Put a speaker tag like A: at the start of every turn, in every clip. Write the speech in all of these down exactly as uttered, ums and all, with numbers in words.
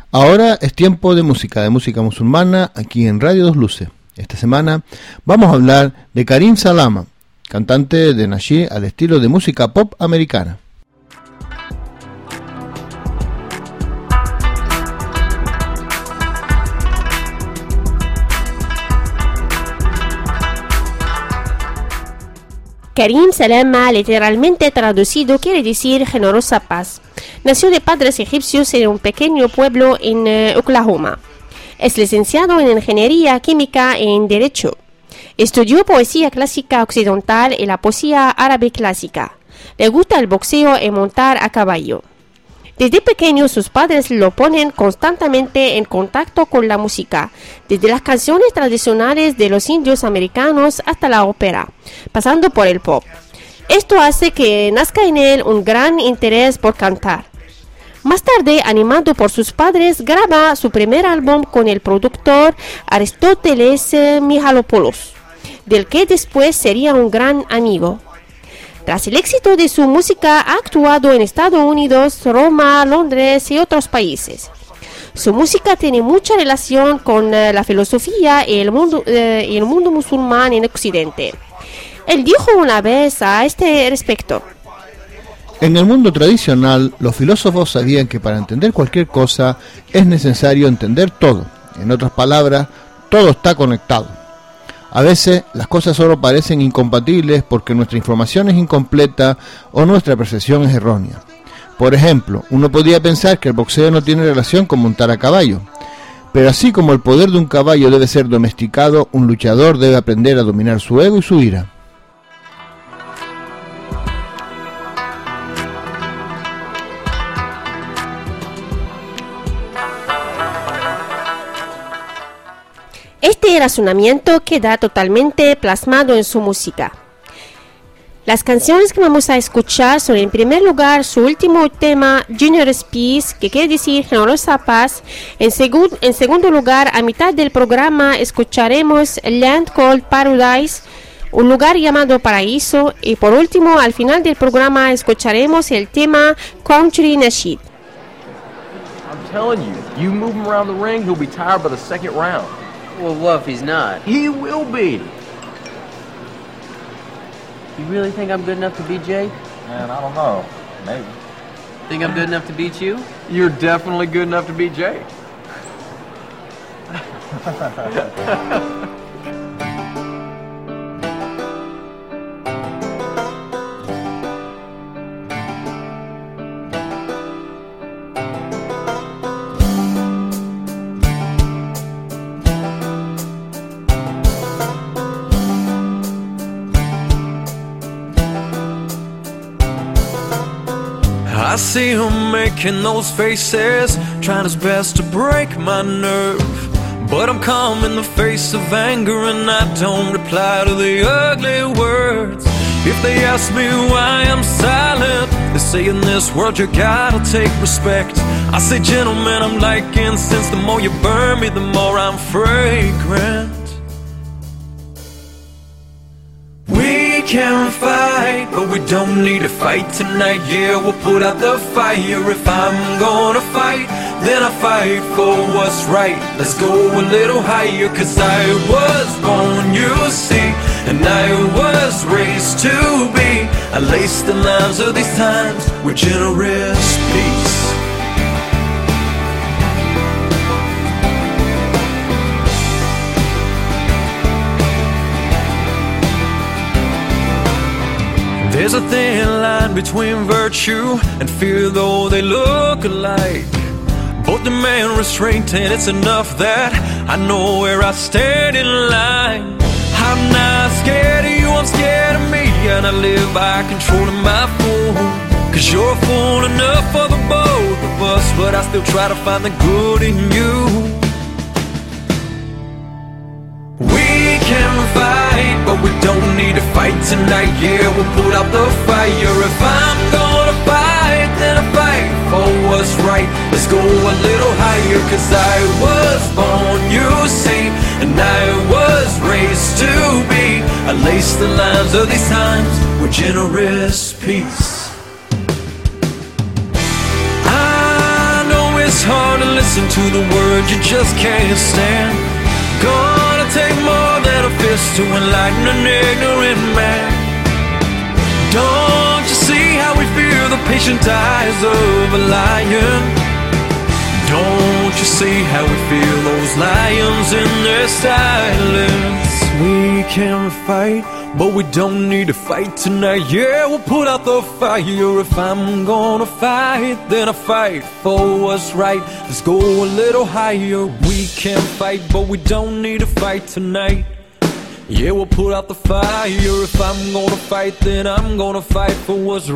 A: Ahora es tiempo de música, de música musulmana, aquí en Radio Dos Luces. Esta semana vamos a hablar de Karim Salama, cantante de Nasheed al estilo de música pop americana.
B: Karim Salama, literalmente traducido, quiere decir generosa paz. Nació de padres egipcios en un pequeño pueblo en uh, Oklahoma. Es licenciado en Ingeniería Química y en Derecho. Estudió poesía clásica occidental y la poesía árabe clásica. Le gusta el boxeo y montar a caballo. Desde pequeño sus padres lo ponen constantemente en contacto con la música, desde las canciones tradicionales de los indios americanos hasta la ópera, pasando por el pop. Esto hace que nazca en él un gran interés por cantar. Más tarde, animado por sus padres, graba su primer álbum con el productor Aristóteles Michalopoulos, del que después sería un gran amigo. Tras el éxito de su música, ha actuado en Estados Unidos, Roma, Londres y otros países. Su música tiene mucha relación con uh, la filosofía y el mundo, uh, y el mundo musulmán en Occidente. Él dijo una vez a este respecto:
A: en el mundo tradicional, los filósofos sabían que para entender cualquier cosa es necesario entender todo. En otras palabras, todo está conectado. A veces las cosas solo parecen incompatibles porque nuestra información es incompleta o nuestra percepción es errónea. Por ejemplo, uno podría pensar que el boxeo no tiene relación con montar a caballo. Pero así como el poder de un caballo debe ser domesticado, un luchador debe aprender a dominar su ego y su ira.
B: Este razonamiento queda totalmente plasmado en su música. Las canciones que vamos a escuchar son, en primer lugar, su último tema, Generous Peace, que quiere decir generosa paz. En, segu- en segundo lugar, a mitad del programa, escucharemos Land Called Paradise, un lugar llamado paraíso. Y por último, al final del programa, escucharemos el tema Country Nasheed.
C: I'm telling you, you move him around the ring, he'll be tired by the second round.
D: Well, what if he's not?
C: He will be.
D: You really think I'm good enough to beat Jake?
C: Man, I don't know. Maybe.
D: Think I'm good enough to beat you?
C: You're definitely good enough to beat Jake.
E: I see him making those faces, trying his best to break my nerve. But I'm calm in the face of anger and I don't reply to the ugly words. If they ask me why I'm silent, they say in this world you gotta take respect. I say, gentlemen, I'm like incense. The more you burn me, the more I'm fragrant. We can fight, but we don't need to fight tonight. Yeah, we'll put out the fire. If I'm gonna fight, then I fight for what's right. Let's go a little higher, cause I was born, you see, and I was raised to be. I lace the lines of these times with generous peace. There's a thin line between virtue and fear, though they look alike. Both demand restraint, and it's enough that I know where I stand in line. I'm not scared of you, I'm scared of me, and I live by controlling my fool. Cause you're a fool enough for the both of us, but I still try to find the good in you. We can fight, but we don't need to fight tonight. Yeah, we'll put out the fire. If I'm gonna fight, then I fight for what's right. Let's go a little higher, cause I was born, you see, and I was raised to be. I lace the lines of these times with generous peace. I know it's hard to listen to the words you just can't stand. Gonna take more than a fist to enlighten an ignorant man. Don't you see how we fear the patient eyes of a lion? Don't you see how we feel those lions in their silence? We can fight, but we don't need to fight tonight. Yeah, we'll put out the fire. If I'm gonna fight, then I fight for what's right. Let's go a little higher. We can fight, but we don't need to fight tonight. Yeah, we'll put out the fire. If I'm gonna fight, then I'm gonna fight for what's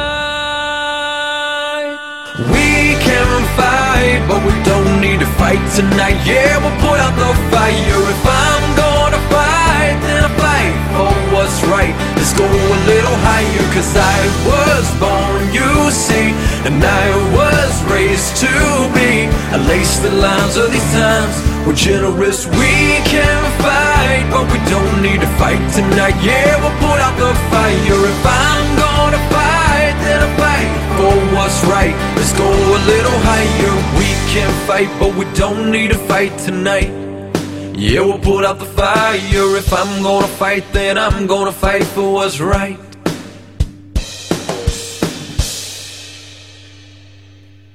E: right. We can fight, but we don't need to fight tonight. Yeah, we'll put out the fire. If I'm gonna fight, then I fight for what's right. Let's go a little higher, cause I was born, you see, and I was raised to be. I lace the lines of these times, we're generous. We can fight, but we don't need to fight tonight. Yeah, we'll put out the fire. If I'm gonna fight, then I fight for what's right. Let's go a little higher. We can fight, but we don't need to fight tonight. Yeah, we'll put out the fire. If I'm gonna fight, then I'm gonna fight for what's right.